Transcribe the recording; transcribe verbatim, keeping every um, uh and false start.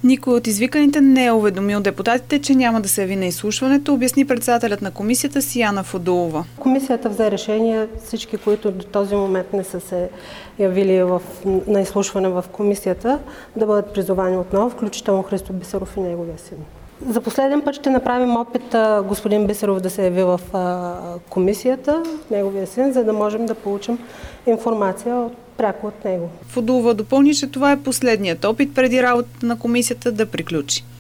Никой от извиканите не е уведомил депутатите, че няма да се яви на изслушването, обясни председателят на комисията Сияна Фудулова. Комисията взе решение всички, които до този момент не са се явили в, на изслушване в комисията, да бъдат призовани отново, включително Христо Бисеров и неговия син. За последен път ще направим опит господин Бисеров да се яви в комисията, неговия син, за да можем да получим информация от, пряко от него. Фудулова допълни, че това е последният опит преди работата на комисията да приключи.